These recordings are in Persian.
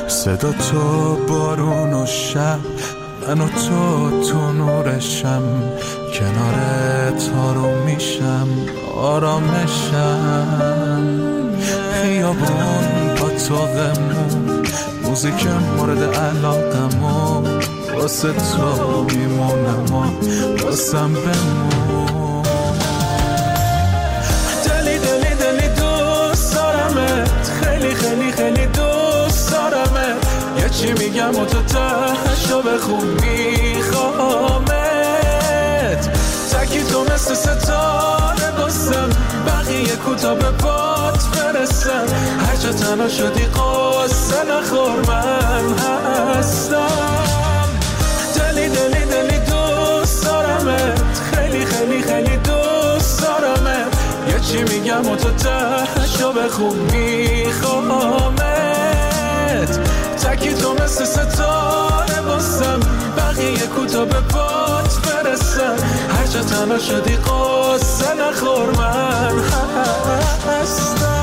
صدا تو بارون و شب، من و تو نورشم، کنارت آروم میشم، آرامشم. خیابون با طاقمون، موزیک مورد علاقمون، واسه تو میمونم و واسم بمون. دلی دلی دلی دوست دارمت، خیلی خیلی خیلی دوست دارمت. یه چی میگم و تو تهشو بخون، میخوامت. تکی تو مثل ستاره باسم، بقیه کوتا به باد برسم. هر جا تنها شدی قصه نخور، من هستم. دلی دلی دلی دوست دارمت، خیلی خیلی خیلی دوست دارمت. یه چی میگم و تو تهشو بخون، میخوامت. تکی تو مثل ستاره باسم، بقیه کوتا به باد برسم. هر جا تنها شدی قصه نخور، من هستم.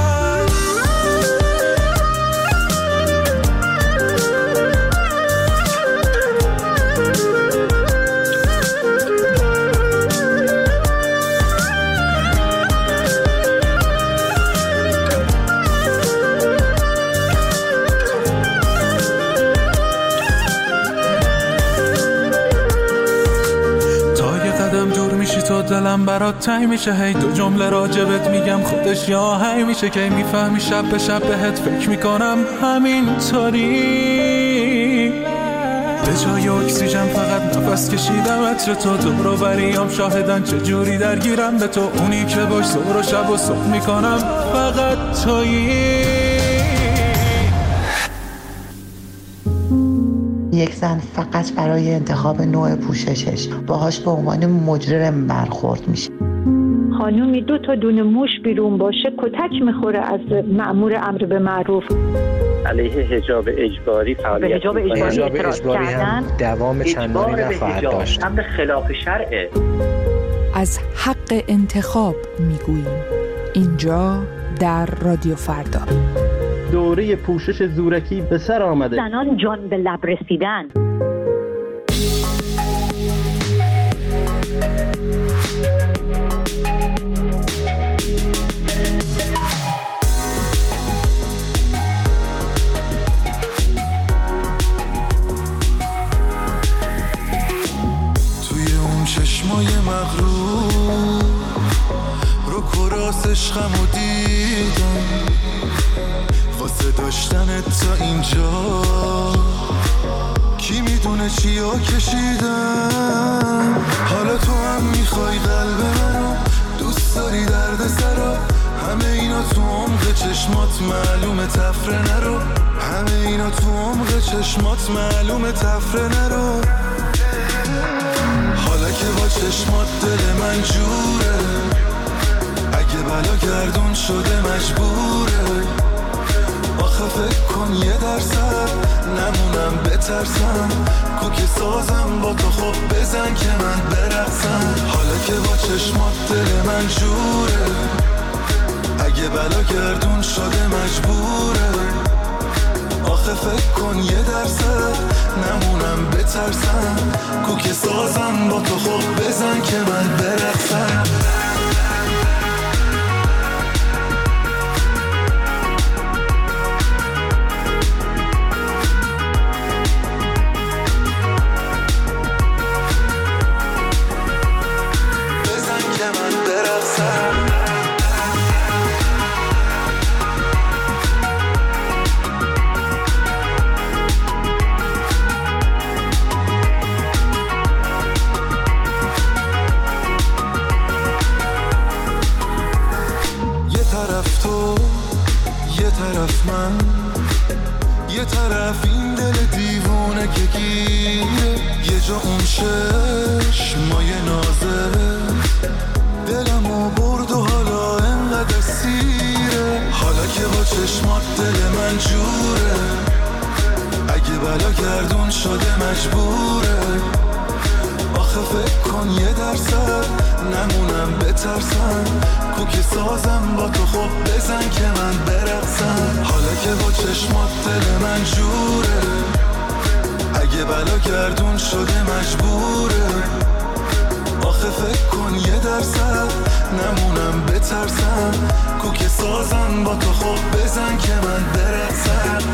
تو دلم برات تنگ میشه، هی دو جمله راجبت میگم خودش یا هی میشه. که میفهمی شب به شب بهت فکر میکنم همینطوری. به جای اکسیژن فقط نفس کشیدم عطر تو، دور و بریام شاهدن چجوری درگیرم به تو. اونی که باش ظهر و شب و صبح میکنم فقط تویی. یک زن فقط برای انتخاب نوع پوششش باهاش به عنوان مجرم برخورد میشه. خانومی 2 تا دونه موش بیرون باشه کتک میخوره از مأمور امر به معروف. علیه حجاب اجباری فعالیت حجاب اجباری هم دوام چندانی نخواهد داشت. امر خلاف شرعه. از حق انتخاب میگوییم اینجا در رادیو فردا. دوره پوشش زورکی به سر آمده. زنان جان به لب رسیدن. توی اون چشمای مغرور رو کراس عشقمو دیدم، واسه داشتنت تا اینجا کی میدونه چیا کشیدم. حالا تو هم میخوای قلب منو، دوست داری درد سرا. همه اینا تو عمق چشمات معلومه تفره نرو، همه اینا تو عمق چشمات معلومه تفره نرو. حالا که با چشمات دل من جوره، اگه بلا گردون شده مجبوره. آخه فکر کن 1% نمونم بترسم، کوکی سازم با تو خب بزن که من برقصم. حالا که با چشمات دل من جوره، اگه بلا گردون شده مجبوره. آخه فکر کن 1% نمونم بترسم، کوکی سازم با تو خب بزن که من برقصم. یه طرف این دل دیوونه که گیره، یه جا اون چشمای نازت دلمو برد و حالا انقدر سیره. حالا که با چشمات دل من جوره، اگه بلا گردون شده مجبوره. آخه فکر کن 1% نمونم بترسم، کوکی سازم با تو خب بزن که من برقصم. حالا که با چشمات دل من جوره، اگه بلا گردون شده مجبوره. آخه فکر کن 1% نمونم بترسم، کوکه سازن با تو خوب بزن که من برسم.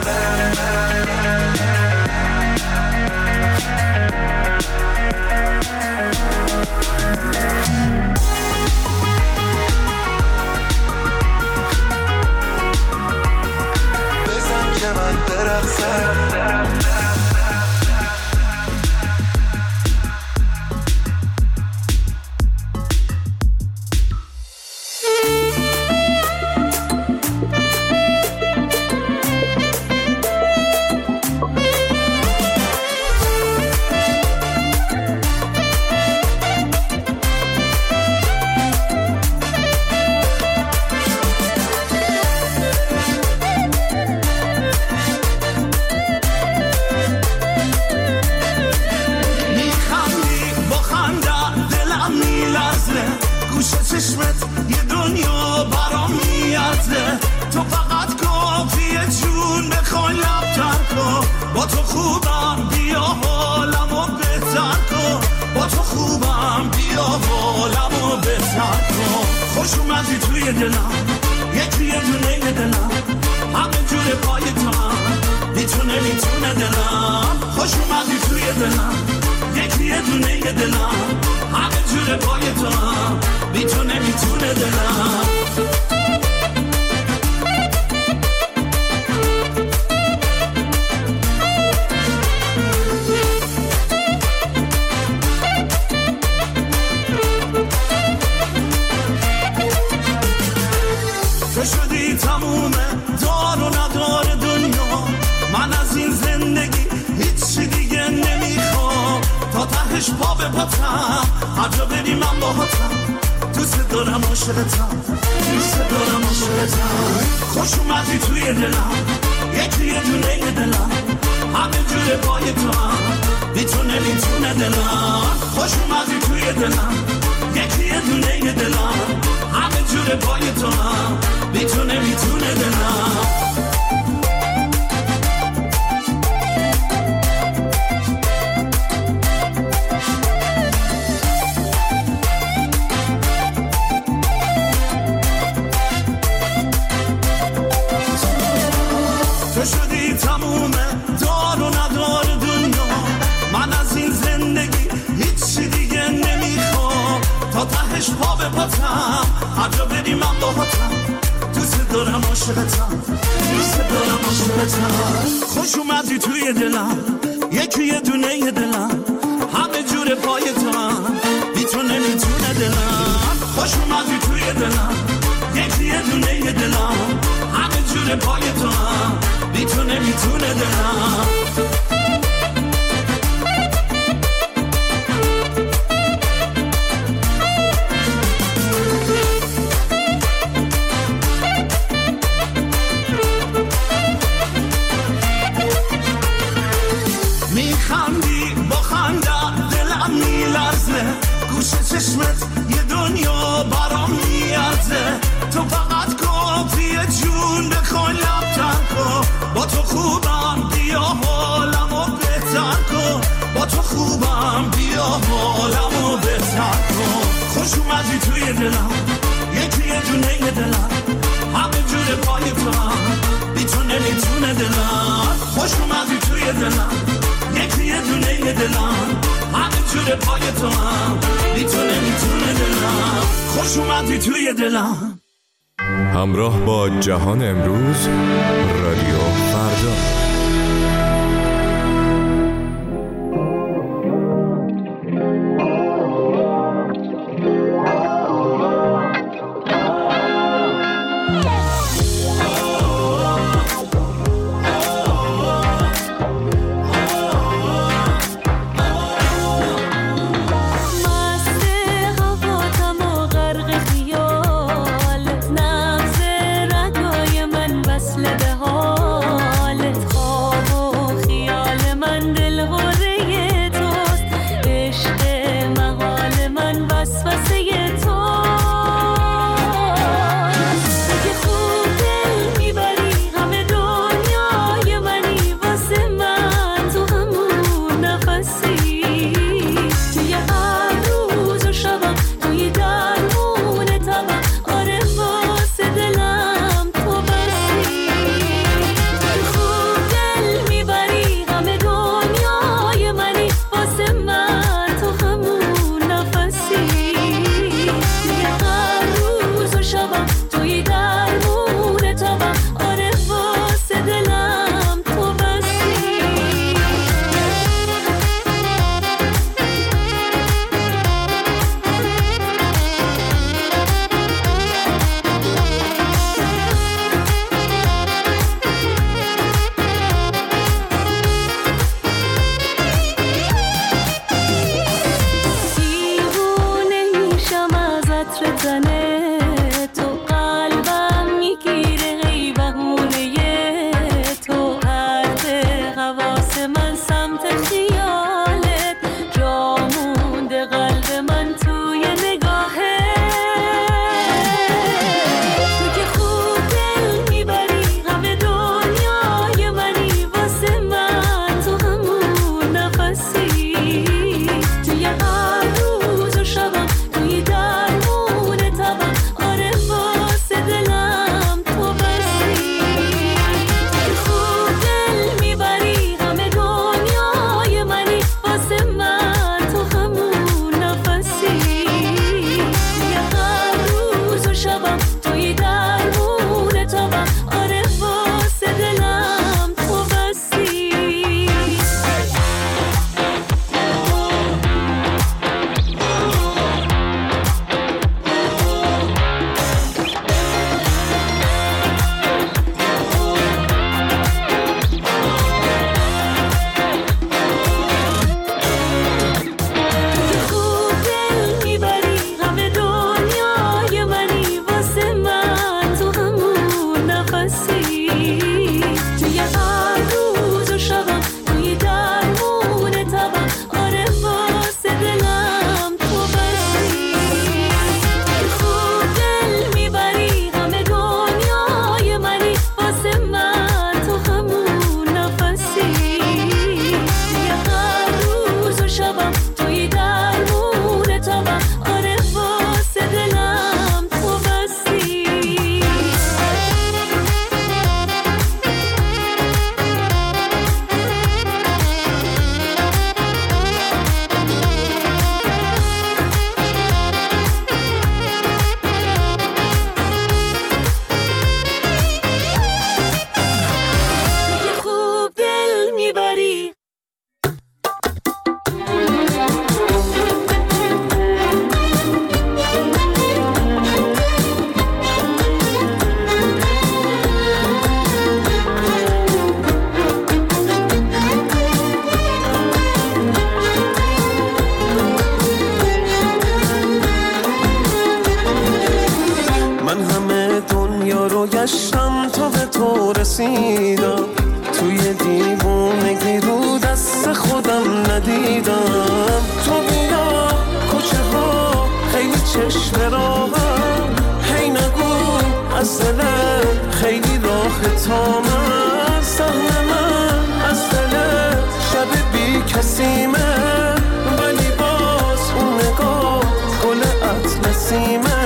بزن که من برسم. تو شدی تموم دار و ندار دنیا، من از این زندگی هیچی دیگه نمیخوام. تا تهش پا به پاتم هر جا بری من باهاتم. دوست دارم عاشقتم، دوست دارم عاشقتم. خوش اومدی توی دلم، یکی یه دونه دلم، همه جور پای تو هم میتونه دلم. خوش اومدی توی دلم، یکی یه دونه دلم، همه جور پای تو هم میتونه دلم. تو شدی تموم دار و ندار دنیا، من از این زندگی هیچی دیگه نمیخوام. تا تهش پا به پاتم هر جا بری من باهاتم. دوست دارم عاشقتم، دوست دارم عاشقتم. خوش اومدی توی دلم، یکی یه دونه دلم، همه جور پای تو هم میتونه دلم. خوش اومدی توی دلم، یکی یه دونه دلم، همه جور پای تو هم میتونه دلم. میخندی با خنده دلم میلرزه، گوشه چشمت یه دنیا برام میارزه. تو فقط کافیه جون بخوای لب‌تر کن، با تو خوبم بیا حالمو بهتر کن. با تو خوبم بیا حالمو بهتر کن. خوش اومدی توی دلم، یکی یه دونه دلم، همه جور پای تو هم میتونه دلم. خوش اومدی توی دلم، یکی یه دونه دلم، همه جور پای تو هم میتونه دلم. خوش اومدی توی دلم. همراه با جهان امروز، رادیو فردا. وصل به حالت خواب رسیدم، توی دیوونگی رو دست خودم ندیدم. تو بیا کوچه ها خیلی چشم راهم، هی نگو از دلت خیلی راه تا من. سهم من از دلت شب بی کسیمه، ولی باز اون نگاه گل اطلسیمه.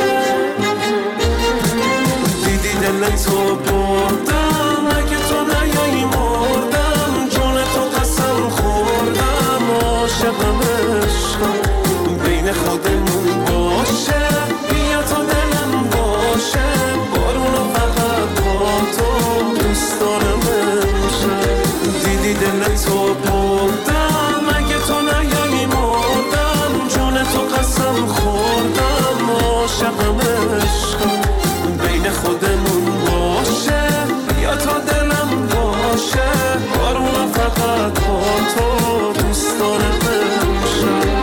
دیدی دل تو بردم، اگه تو نیایی مردم، جون تو قسم خوردم. عاشقم عشقم بین خودمون باشه، بیا تا دلم باشه، بارونو فقط با تو دوست دارم امشب. دیدی دل تو بردم، اگه تو نیایی مردم، جون تو قسم خوردم. عاشقم عشقم بین خودمون باشه، بیا تا دلم باشه، بارونو فقط با تو دوست دارم امشب.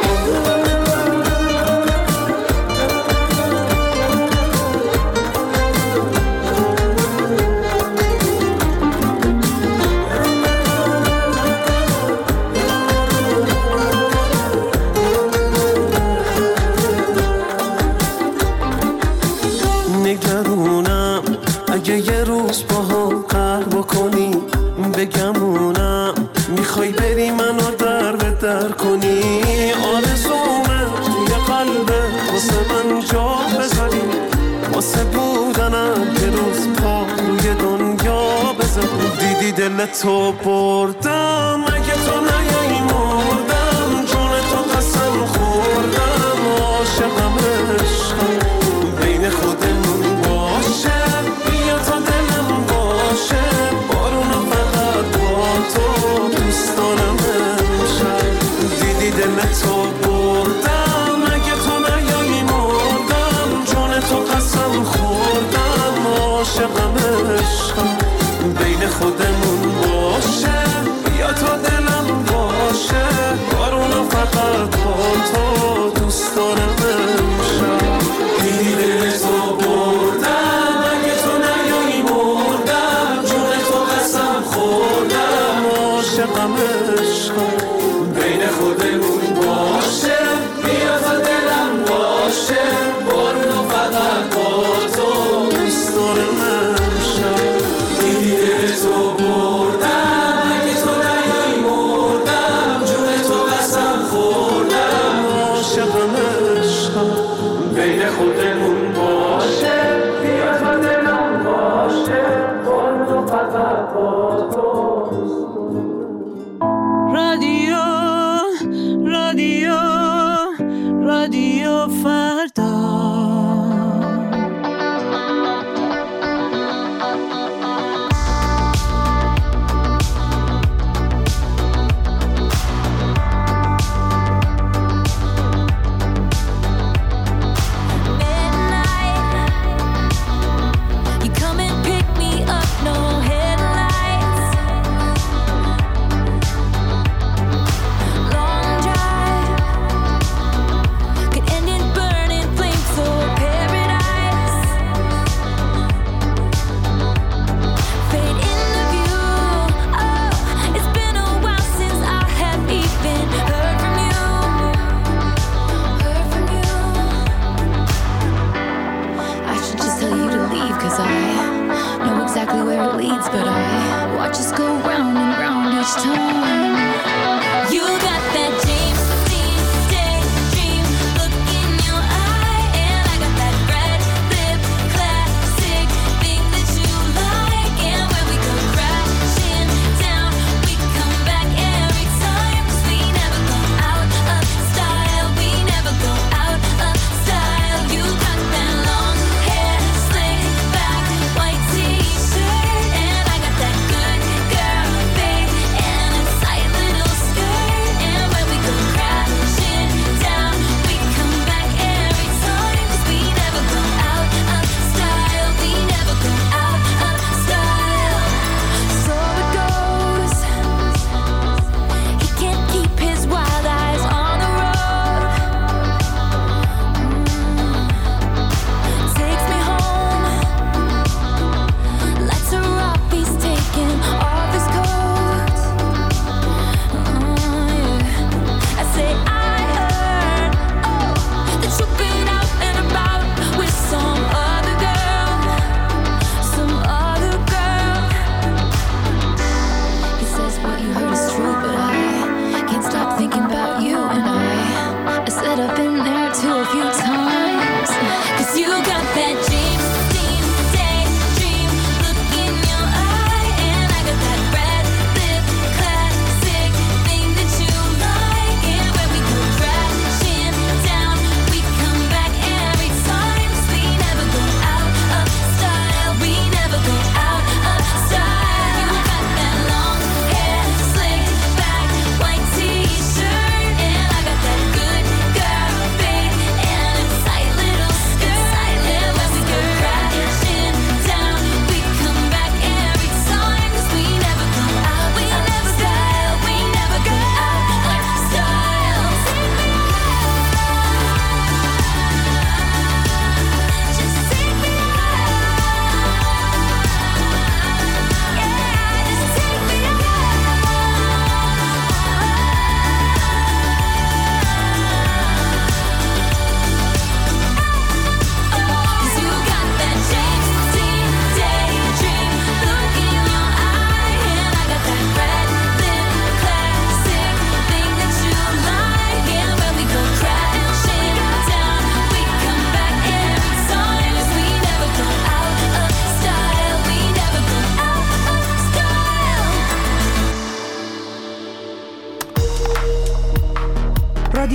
نگرونم اگه یه روز با هم قهر بکنی، بگمونم میخوای بری منو در به در کنی. آرزومه توی قلبت واسه من جا بذاری، واسه بودنم یه روز پا روی دنیا بذاری. دیدی دل تو بردم، اگه تو نیایی مردم، جون تو قسم خوردم. عاشقم عشقم بین خودمون باشه، بیا تا دلم باشه، بارونو فقط با تو دوست دارم امشب. دیدی دل تو بردم، اگه تو نیایی مردم، جون تو قسم خوردم. عاشقم عشقم بین خودمون باشه، بیا تا دلم باشه، بارونو فقط با تو دوست دارم امشب. دیدی دل تو بردم، اگه تو نیایی مردم، جون تو قسم خوردم. عاشقم عشقم بین خودمون باشه، بیا تا دلم باشه، بارونو فقط با تو دوست دارم امشب. دیدی دل تو بردم، اگه تو نیایی مردم، جون تو قسم خوردم. عاشقم عشقم بین خودمون باشه، بیا تا دلم باشه، بارونو فقط با تو. رادیو رادیو رادیو فردا. Inside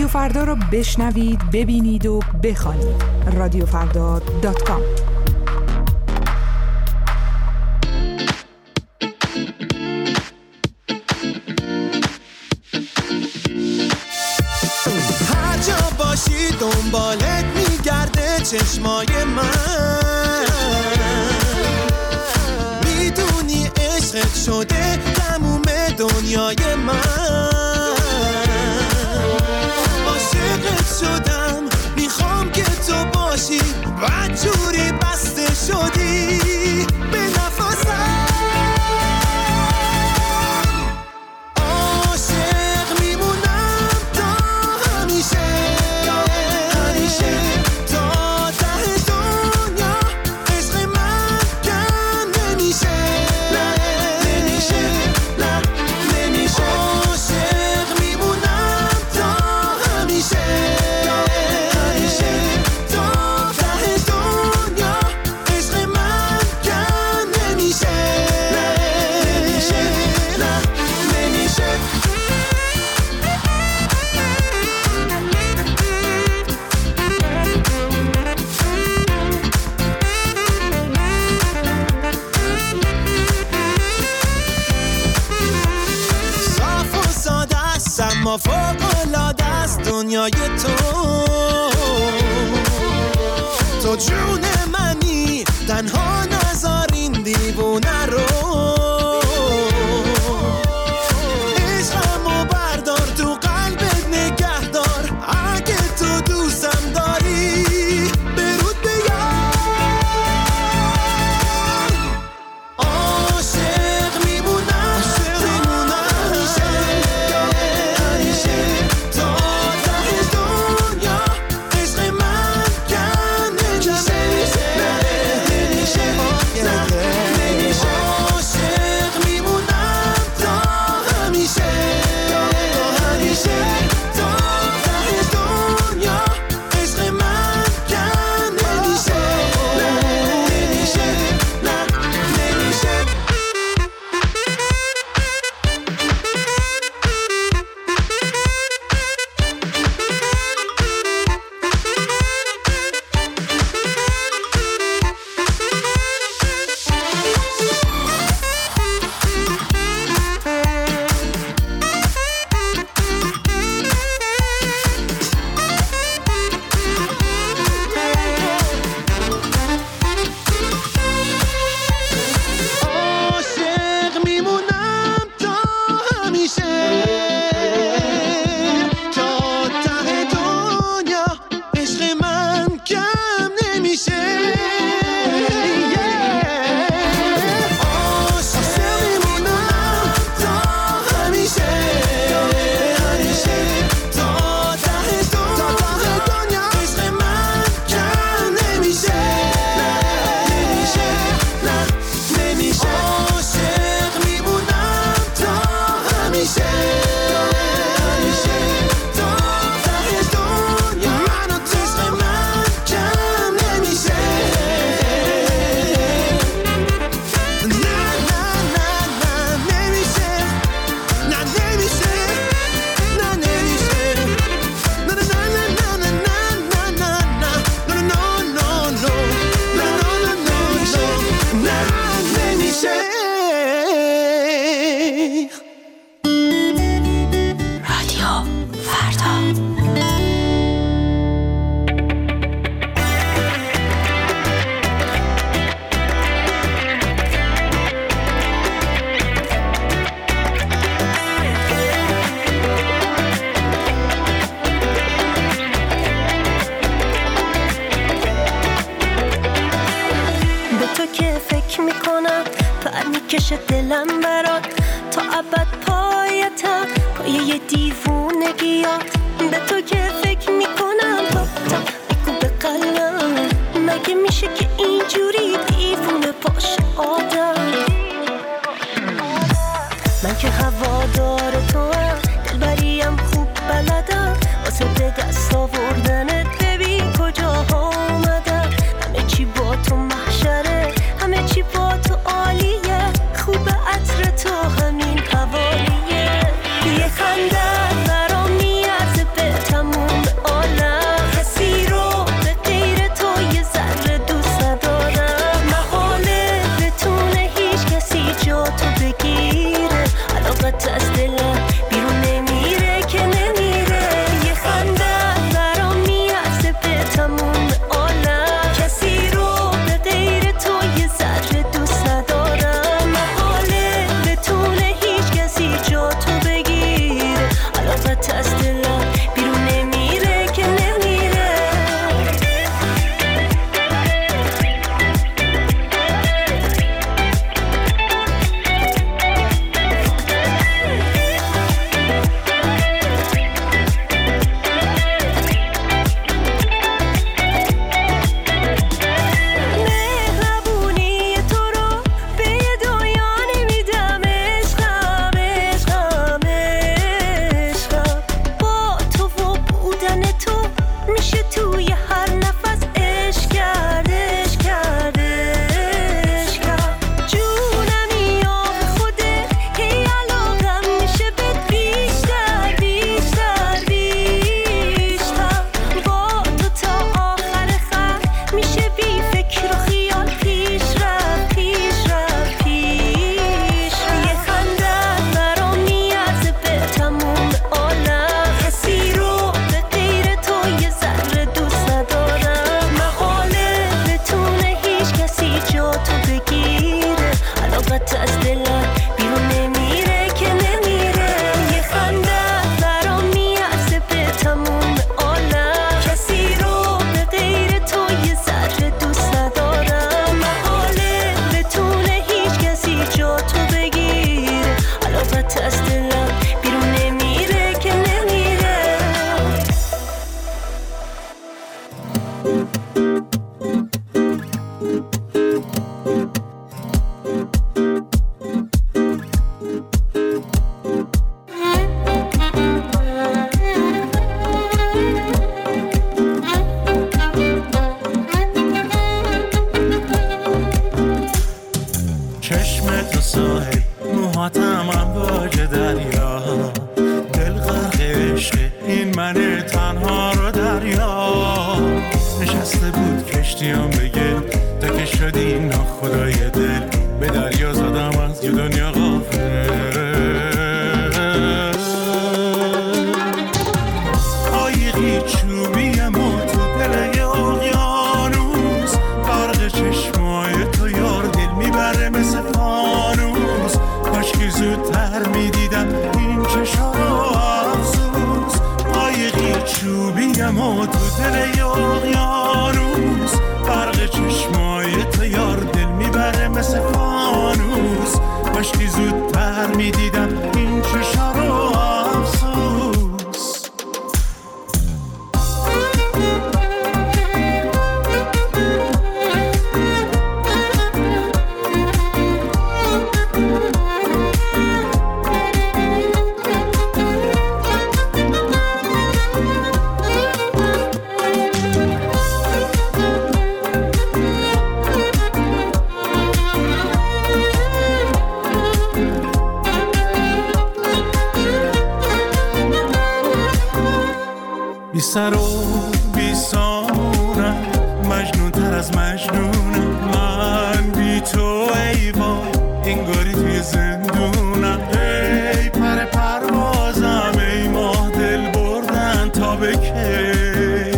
فردا را بشنوید، ببینید و بخوانید. رادیوفردا.com. هر جا باشی دنبالت میگرده چشمای من، میدونی عشقت شده تموم دنیای من. عاشقت شدم، میخوام که تو باشی، بدجوری بسته شدی به نفسم. عاشق میمونم تا همیشه، همیشه تا ته دنیا. عشق من کم نمیشه، نه نمیشه، نه نمیشه. عاشق میمونم تا همیشه، همیشه تا ته دنیا. عشق من کم نمیشه، نه نمیشه، نه نمیشه. صاف و ساده است اما فوق‌العاده است دنیای تو جون منی، تنها نذار این دیوونه رو. عشقمو بردار تو قلبت نگه دار، اگه تو دوستم داری برود بیار. عاشق میمونم، همیشه، همیشه تا ته دنیا. عشق من کم نمیشه، نمیشه، نمیشه. عاشق میمونم تا همیشه، همیشه تا ته دنیا. عشق من کم نمیشه، نمیشه، نمیشه. عاشق میمونم تا همیشه، تا ته دنیا. عشق من کم نمیشه. عاشق میمونم تا همیشه، همیشه تا ته دنیا. عشق من کم نمیشه، نمیشه، نمیشه. عاشق میمونم تا همیشه، همیشه تا ته دنیا. من و تو. عشق من کم نمیشه. نه نه نه نه نمیشه، نه نمیشه، نه نمیشه. نه نه نه نه نه نه نه نه نه نه نه نمیشه. رادیو فردا. به تو که فکر میکنم پر میکشه دلم برات، تا ابد پایتم پایه دیوونگیات. به تو که فکر میکنم تا میگو به قلبم، مگه میشه که اینجوری دیوونه باشه آدم؟ من که هوادار تو هم، دلبریم خوب بلدم، واسه به دست آوردنت ببین کجاها اومدم. همه چی با تو محشره، همه چی با تو عالیه، خوب عطر تو همین حوالیه. یه خنده برام میارزه به تموم علاقت از دلم بیرون نمیره که نمیره. یه خنده برام میارزه به تموم عالم، کسی رو به غیر تو یه ذره دوست ندارم. محاله بتونه هیچ کسی جا تو بگیره، علاقت از دلم بیرون نمیره که نمیره. چشمت و ساحل، موهاتم امواج دریا، دل غرق عشق این من تنها رو دریا. نشسته بود کشتیم به گل، تا که شدی ناخدای دل، به دریا زدم از یه دنیا غافل. قایقی چوبیم و تو دل یه اقیانوس، برق چشمای تو یار دل میبره مثل فانوس. کاشکی زودتر میدیدم این چشا رو افسوس. قایقی چوبیم و تو دل یه اقیانوس، برق چشمای تو یار دل میبره مثل فانوس. کاشکی زودتر میدیدم این چشا رو افسوس. بی سر و بی سامونم، مجنون تر از مجنونم. من بی تو ای وای انگاری توی زندونم. ای پر پروازم ای ماه دل بردن تا به کی.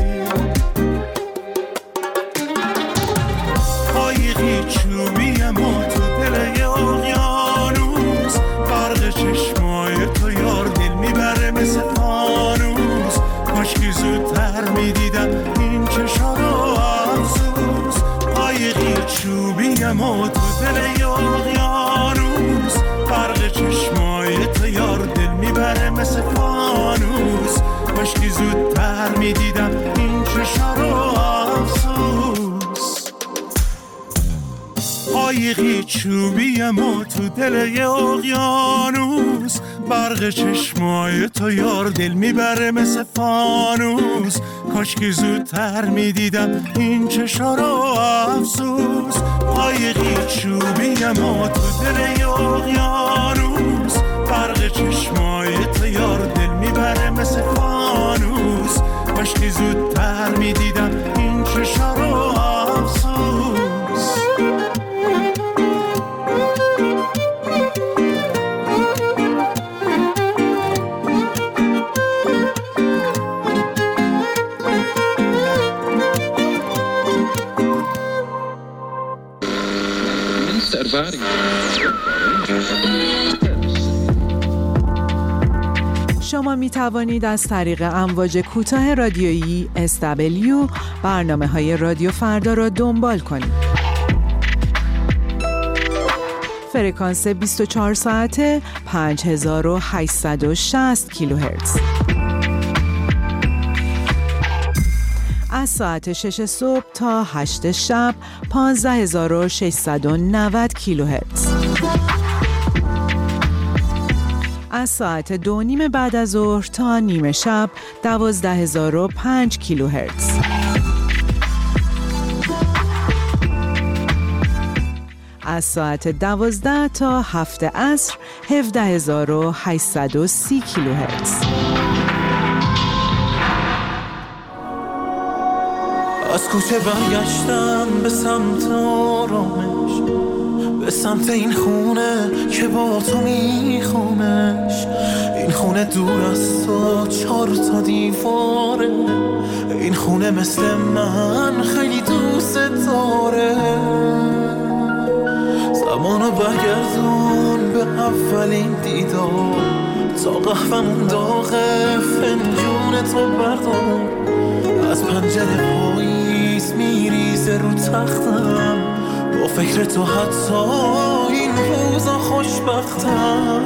قایقی چوبیم و تو دل یه اقیانوس، برق چشمای تو یار دل میبره مثل فانوس. کاشکی زودتر میدیدم این چشا رو افسوس. قایقی چوبیم و تو دل یه اقیانوس، برق چشمای تو یار دل میبره مثل فانوس. کاشکی زودتر میدیدم این چشا رو افسوس. قایقی چوبیم و تو دل یه اقیانوس، برق چشمای تو یار دل میبره مثل فانوس. کاشکی زودتر میدیدم این چشا رو افسوس. قایقی چوبیم و تو دل یه اقیانوس، برق چشمای تو یار دل میبره مثل فانوس. کاشکی زودتر میدیدم این چشا رو افسوس. شما می توانید از طریق امواج کوتاه رادیویی SW برنامه‌های رادیو فردا را دنبال کنید. فرکانس 24 ساعته 5860 کیلوهرتز. از ساعت 6 صبح تا 8 شب 15690 کیلوهرتز. از ساعت 2:30 بعد از ظهر تا نیمه شب 12005 کیلوهرتز. از ساعت 12 تا 7 عصر 17830 کیلوهرتز. از کوچه برگشتم به سمت آرامش، به سمت این خونه که با تو میخوامش. این خونه دور از تو 4 دیواره، این خونه مثل من خیلی دوست داره. زمانو برگردون به اولین دیدار، تا قهوه‌مون داغه فنجون تو بردار. از پنجره پاییز میریزه رو تختم، با فکر تو حتی این روزا خوشبختم.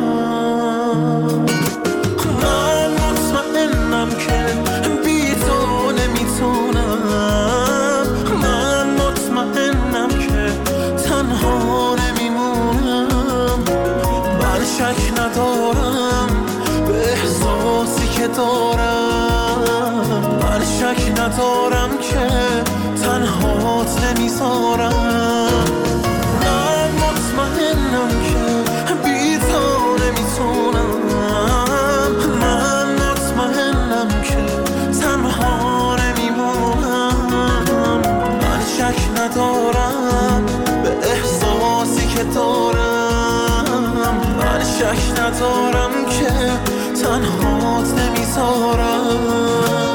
من مطمئنم که بی تو نمیتونم، من مطمئنم که تنها نمیمونم. من شک ندارم به احساسی که دارم، من شک ندارم که تنهات نمیذارم. من مطمئنم که بی تو نمیتونم، من مطمئنم که تنها نمیمونم. من شک ندارم به احساسی که دارم، من شک ندارم که تنهات نمیذارم.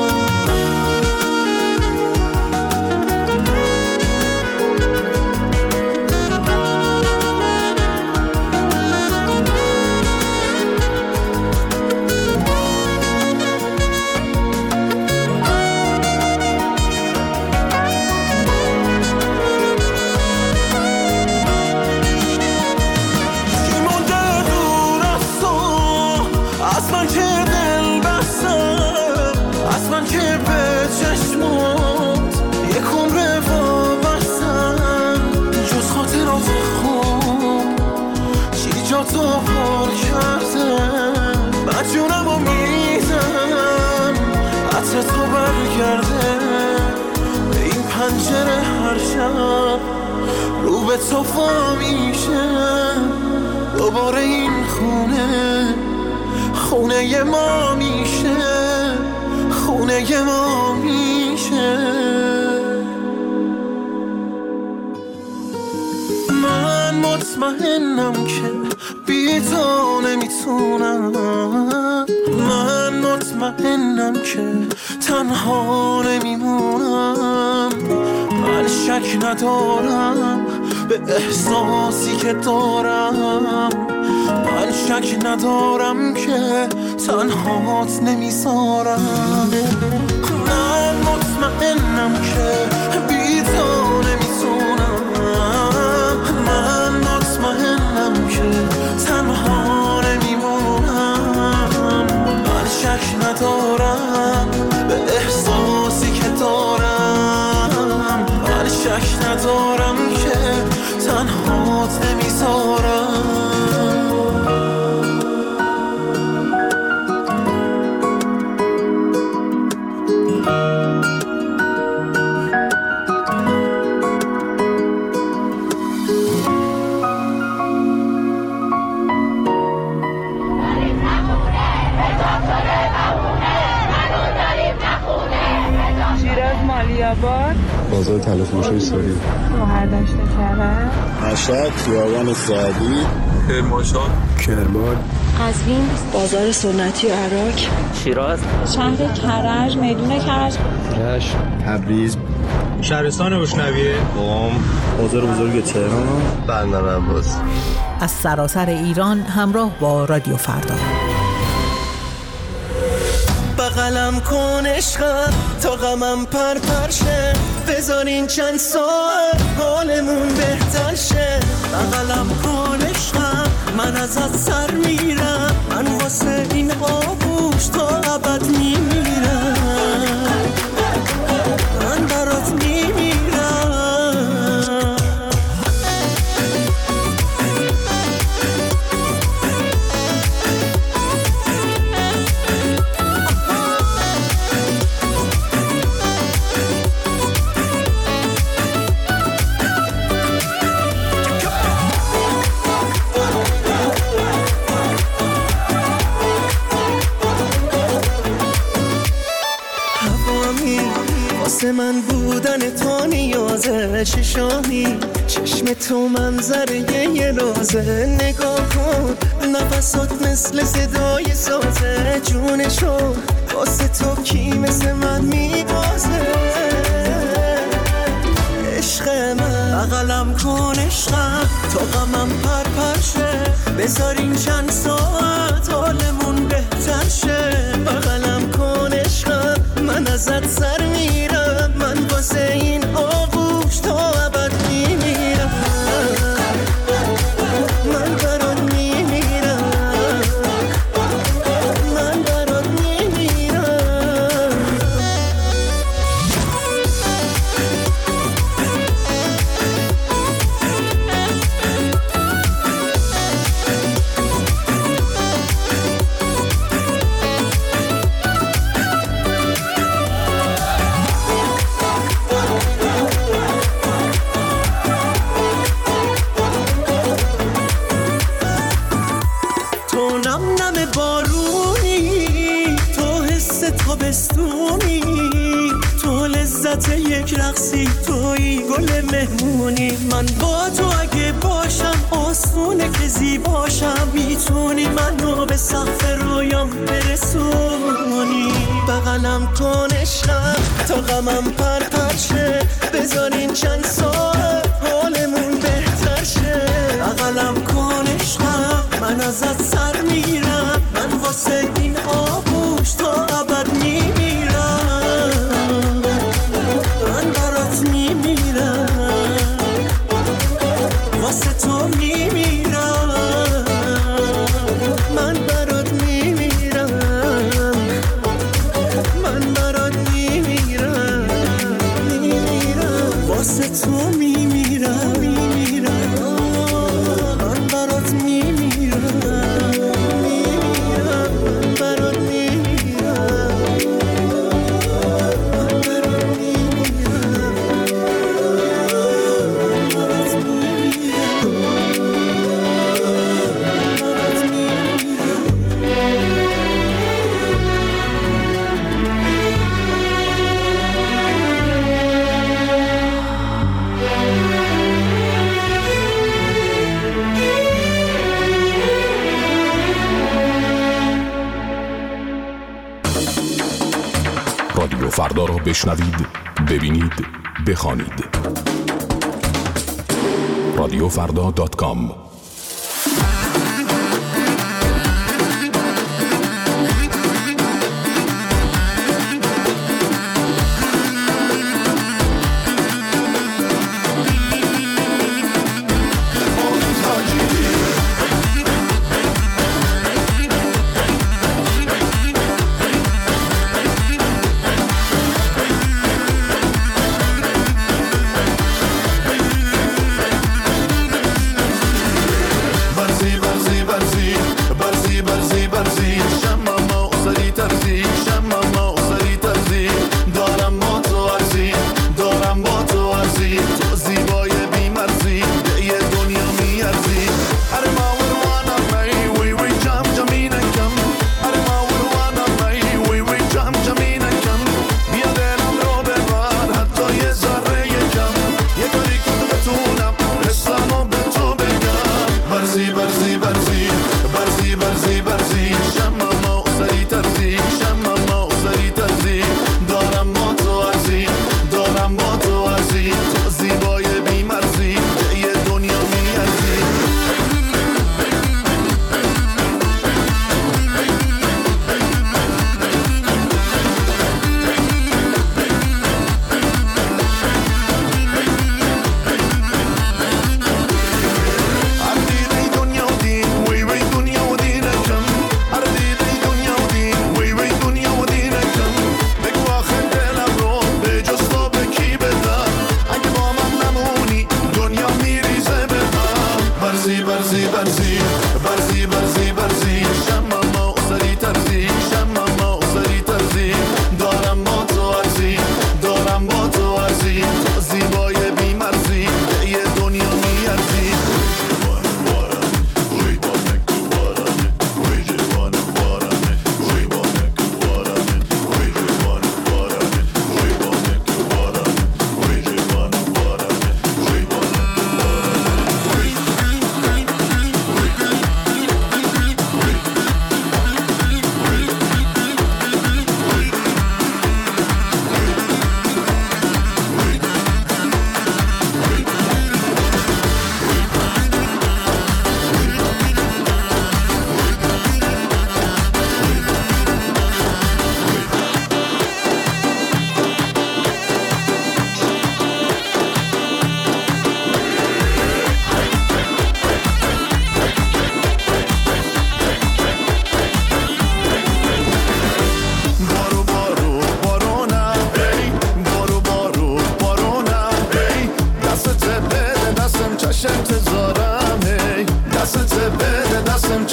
تو پر کردم، مجونمو میزم عطر تو برگرده به این پنجره. هر شب رو به تو وا میشه، دوباره این خونه ما میشه، خونه ما میشه. من مطمئنم که بی تو نمیتونم، من مطمئنم که تنها نمیمونم. من شک ندارم به احساسی که دارم، من شک ندارم که تنهات نمیذارم. من مطمئنم که بی تو نمیتونم، من مطمئنم که تنها نمیمونم. من شک ندارم به احساسی که دارم، من شک ندارم که تنهات نمیذارم. بازار تلفروشی سوری، مهردشت کرد، مشهد، خیابان سعدی، کرمانشاه، کرمان، قزوین، بازار سنتی و عراق، شیراز، شهر کرج، میدون کرج، رشت، تبریز، شهرستان بوشنویه، قم، بازار بزرگ تهران، بندر عباس. از سراسر ایران همراه با رادیو فردا. بغلم کن عشقم تا غمم پرپرشه، بذارین چند ساعت حالمون بهتر شه. بغلم کن عشقم من ازت سر میرم، من واسه این آغوش تا ابد میمیرم، من برات میمیرم. من بودن تو نیازه، ششامی چشم تو منظره یه رازه. نگاه کن نفسات مثل صدای سازه، جونشو واسه تو کی مثل من میبازه. عشق من بغلم کن عشقم تا غمم پر شه، بذارین چند ساعت حالمون بهتر شه. بغلم کن عشقم من ازت سر میرم، من واسه این آغوش تا ابد میمیرم، من برات میمیرم، من برات میمیرم. تو لذت یک رقصی، توی گل مهمونی. من با تو اگه باشم آسونه که زیباشم، میتونی منو به سقف رویام برسونی. بغلم کن عشقم تا غمم پر شه، بذارین چند ساعت حالمون بهتر شه. بغلم کن عشقم من ازت سر میرم، من واسه این آغوش تا ابد میمیرم، من برات میمیرم، واسه تو میمیرم، من برات میمیرم، من برات میمیرم، واسه تو میمیرم، من برات میمیرم، برات میمیرم. رادیو فردا را بشنوید، ببینید، بخوانید. radiofrda.com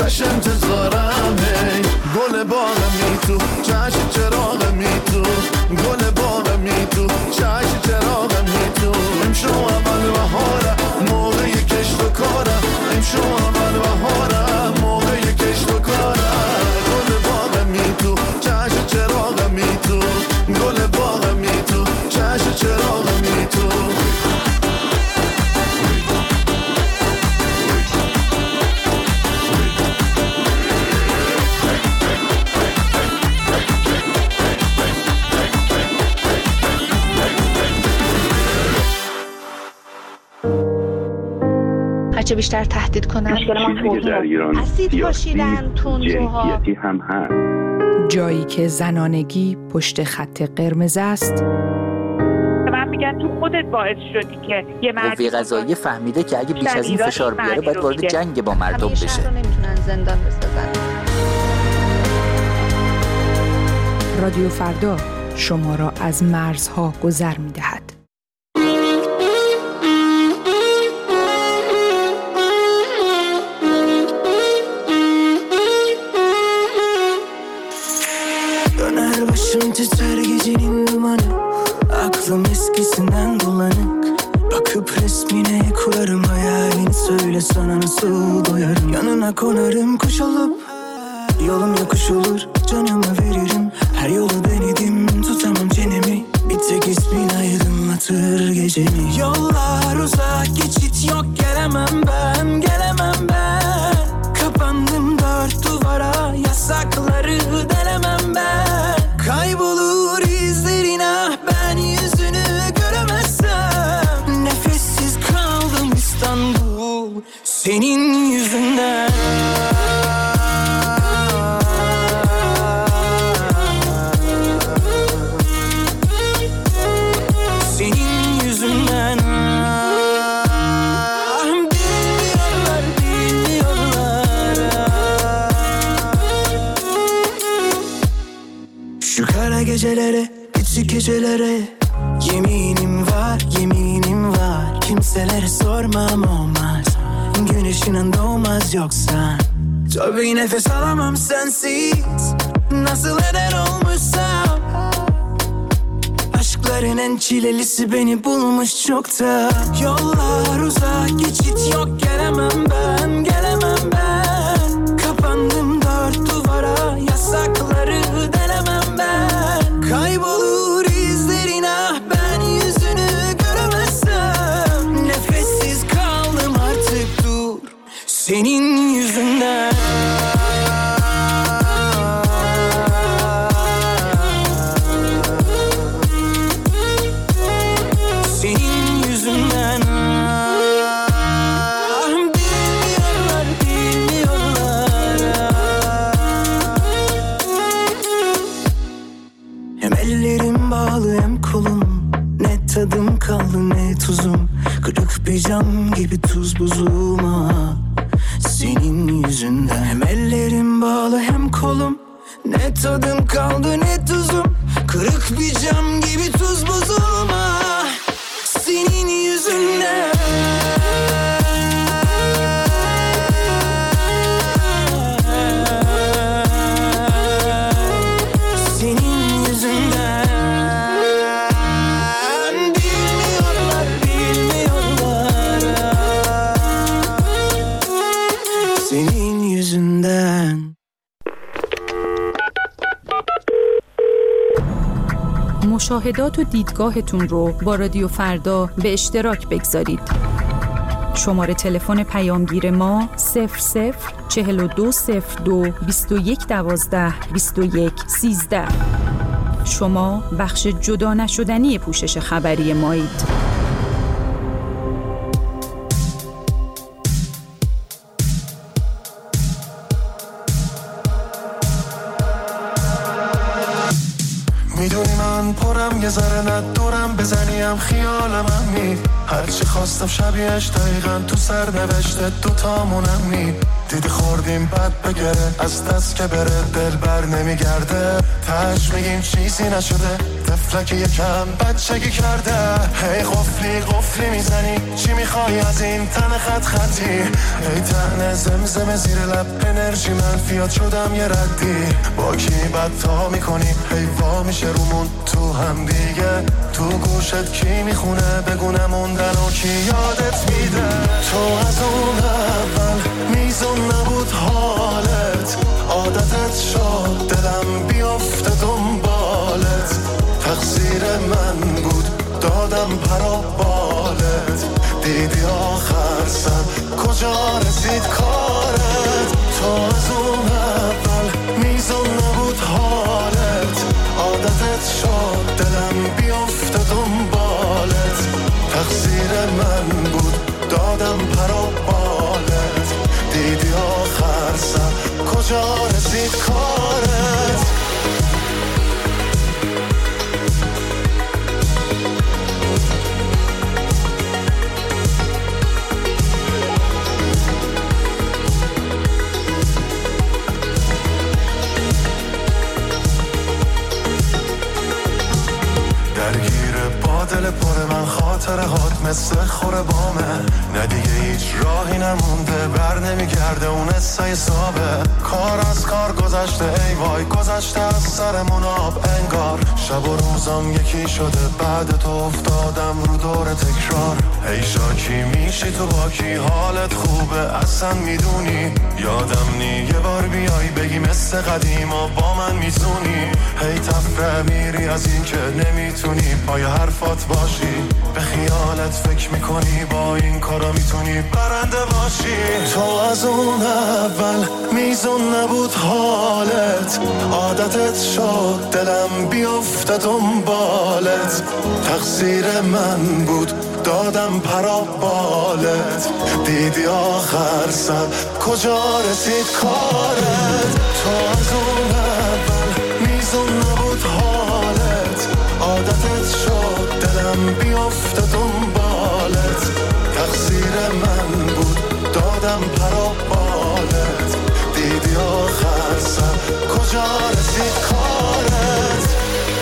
آتش انتظارم گل باغمی تو چشم چراغمی تو گل باغمی تو چشم چراغمی تو امشو اول بهارم موقع کشت و کارم امشو اول بهارم موقع کشت و کارم گل باغمی تو چشم چراغمی تو گل باغمی تو چشم چراغمی تو هرچه بیشتر تهدید کنن در ایران اسید پاشیدن تندروها هم هست. جایی که زنانگی پشت خط قرمز است. من میگن تو خودت باعث شدی که یه مرد قوه قضاییه فهمیده که اگه بیش از این فشار بیاره باید وارد جنگ با مردم بشه. رو نمیتونن زندان بسازن. رادیو فردا شما را از مرزها گذر می‌دهد. Başım titrer gecenin dumanı Aklım eskisinden bulanık Bakıp resmine kurarım hayalini Söyle sana nasıl doyarım Yanına konarım kuş olup Yolum yokuş olur canımı veririm Her yolu denedim tutamam çenemi Bir tek ismin aydınlatır gecemi Yollar uzak geçit yok gelemem ben Gelemem ben Kapandım dört duvara Yasakları delemem ben Kaybolur izlerin ah ben yüzünü göremezsem Nefessiz kaldım İstanbul senin yüzünden Senin yüzünden Bilmiyorlar, bilmiyorlar Şu kara gecelere, küçük gecelere Yeminim var, yeminim var Kimselere sormam olmaz Güneşinin doğmaz yoksa Tabii nefes alamam sensiz Nasıl eder olmuşsam Aşkların en çilelisi beni bulmuş çokta Yollar uzak, geçit yok gelemem ben Gelemem ben Kapandım dört duvara Yasakları denemem ben Kaybolur izlerin ah ben yüzünü göremezsem Nefessiz kaldım artık dur Senin yüzünden Senin yüzünden Bilmiyorlar, bilmiyorlar Hem ellerim bağlı hem kolum Ne tadım kaldı ne tuzum Kırık bir cam gibi tuz buzum ah Senin yüzünden Hem ellerim bağlı hem kolum Ne tadım kaldı ne tuzum Kırık bir cam gibi tuz buzum ah Senin yüzünden Senin yüzünden Bilmiyorlar, bilmiyorlar Senin yüzünden مشاهدات و دیدگاهتون رو با رادیو فردا به اشتراک بگذارید. شماره تلفن پیامگیر ما 004202 2112 2113. شما بخش جدا نشدنی پوشش خبری مایید. میدونی من پرم یه ذره ندورم بزنیم خیالم می هرچی خواستم شبیهش دقیقا تو سر نوشته دوتامونم می دیدی خوردیم بد بگره از دست که بره دل بر نمیگرده تاش میگیم چیزی نشده طفلکی یکم بچگی کرده. هی قفلی میزنی چی میخوای از این تن خط خطی؟ هی تن زمزم زیر لب انرژی منفیات شدم یه ردی. با کی بدتا میکنی هی وا میشه رومون تو هم دیگه. تو گوشت کی میخونه بگونه موندن و کی یادت میده؟ تو از اون اول میزون نبود حالت، عادتت شد دلم بیافته دنبالت. تقصیر من بود دادم پرابالت، دیدی آخر سر کجا رسید کارت؟ تو از اون اول میزون نبود حالت، عادتت شد دلم بیافته دنبالت. تقصیر من بود دادم پرابالت، دیدی آخر سر کجا رسید کارت؟ دل پر من خاطره هات مثل خوره بامه. نه دیگه هیچ راهی نمونده بر نمیگرده اون حسای صابه. کار از کار گذشته ای وای گذشته از سرمون آب انگار. شب و روزم یکی شده بعد تو افتادم رو دور تکرار. ای شاکی میشی تو با کی حالت خوبه اصلا میدونی؟ یادم نی یه بار بیای بگی مثل قدیم و با من میتونی. هی تفره میری از این که نمیتونی پای حرفات باشی. به خیالت فکر میکنی با این کارا میتونی برنده باشی. تو از اون اول میزون نبود حالت، عادتت شد دلم بیافته دنبالت. تقصیر من بود دادم پرابالت، دیدی آخر سر کجا رسید کارت؟ تو از اون اول میزون نبود حالت، عادتت شد دلم بیافته دنبالت. تقصیر من بود دادم پرابالت، دیدی آخر سر کجا رسید کارت؟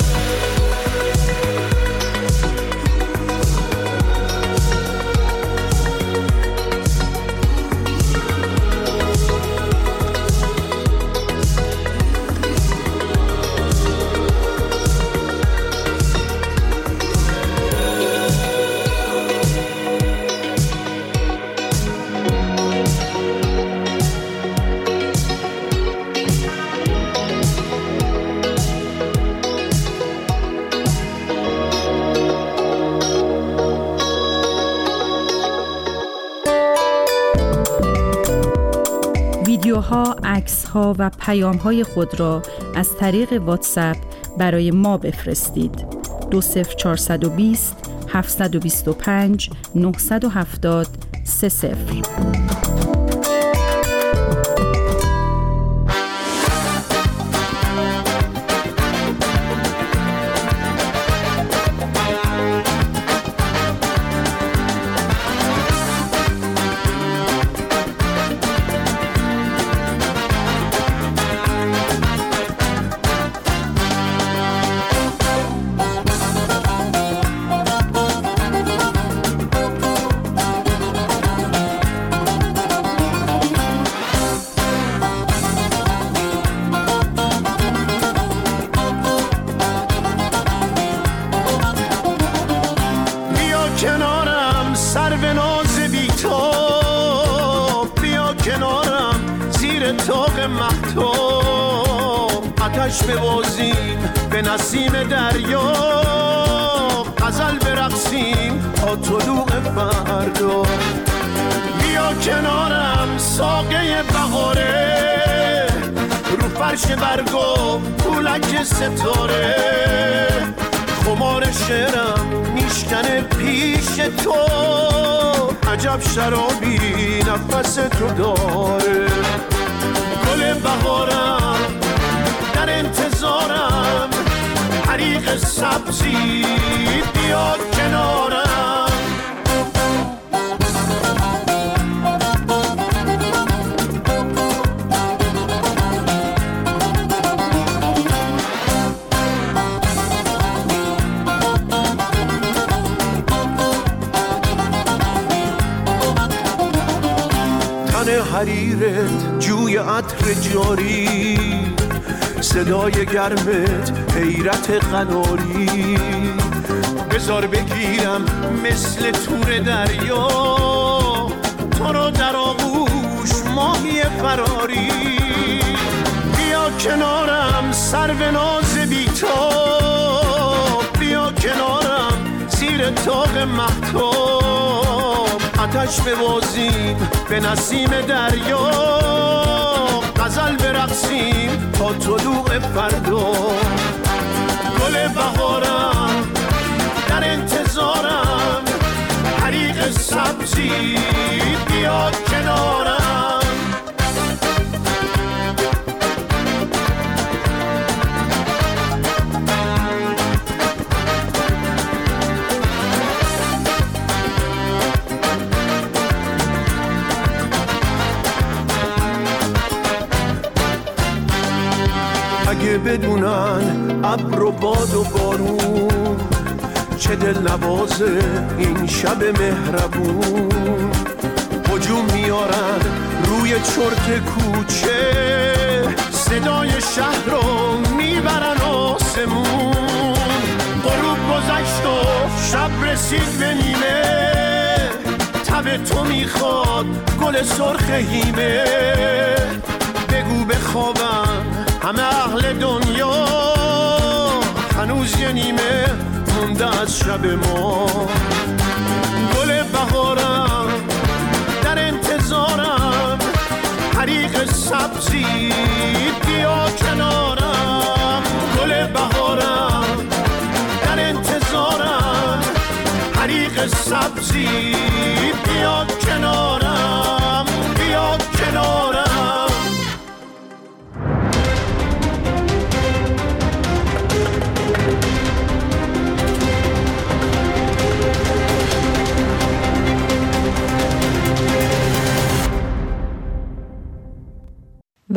ویدیوها، عکس‌ها و پیام‌های خود را از طریق واتساپ برای ما بفرستید. 20420 725 970 30. ببازیم به نسیم دریا، غزل برقصیم تا طلوع فردا. بیا کنارم ساقه بهاره، رو فرش برگو پولک ستاره. خمار شعرم میشکنه پیش تو، عجب شرابی نفس تو داره. گل بهارم در انتظارم، حریق سبزی بیا کنارم. حریرت جوی عطر جاری، صدای گرمت حیرت قناری. بذار بگیرم مثل تور دریا، تو رو در آغوش ماهی فراری. بیا کنارم سرو ناز بی‌تاب، بیا کنارم زیر طاق مهتاب. آتش ببازیم به نسیم دریا، غزل برقصیم تا طلوع فردا. گل بهارم در انتظارم، حریق سبزی بیا کنارم. اگه بدونن ابر و باد و بارون چه دل نوازه این شب مهربون. هجوم میارن روی چرت کوچه، صدای شهر رو میبرن آسمون. غروب گذشت و شب رسید به نیمه، تب تو میخواد گل سرخ هیمه. بگو بخوابن همه اهل دنیا، هنوز یه نیمه مونده از شب ما. گل بهارم در انتظارم، حریق سبزی بیا کنارم. گل بهارم در انتظارم، حریق سبزی بیا کنارم.